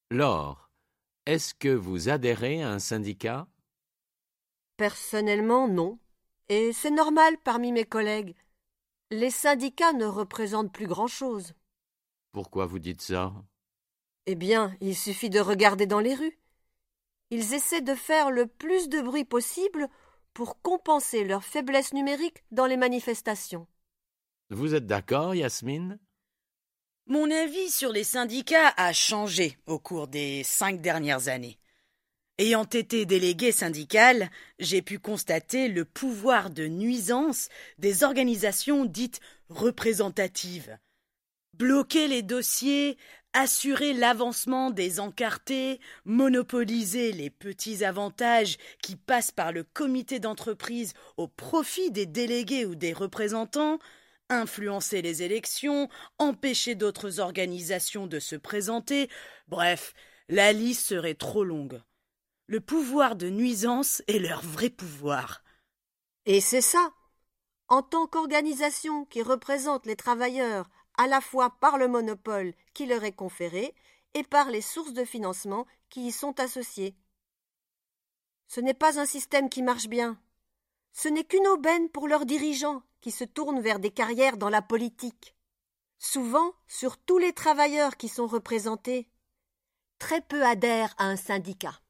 Laure, est-ce que vous adhérez à un syndicat? Personnellement, non. Et c'est normal parmi mes collègues. Les syndicats ne représentent plus grand-chose. Pourquoi vous dites ça? Eh bien, il suffit de regarder dans les rues. Ils essaient de faire le plus de bruit possible pour compenser leur faiblesse numérique dans les manifestations. Vous êtes d'accord, Yasmine? Mon avis sur les syndicats a changé au cours des 5 dernières années. Ayant été délégué syndical, j'ai pu constater le pouvoir de nuisance des organisations dites représentatives. Bloquer les dossiers, assurer l'avancement des encartés, monopoliser les petits avantages qui passent par le comité d'entreprise au profit des délégués ou des représentants, influencer les élections, empêcher d'autres organisations de se présenter, bref, la liste serait trop longue. Le pouvoir de nuisance est leur vrai pouvoir. Et c'est ça. En tant qu'organisation qui représente les travailleurs à la fois par le monopole qui leur est conféré et par les sources de financement qui y sont associées. Ce n'est pas un système qui marche bien. Ce n'est qu'une aubaine pour leurs dirigeants qui se tournent vers des carrières dans la politique. Souvent, sur tous les travailleurs qui sont représentés, très peu adhèrent à un syndicat.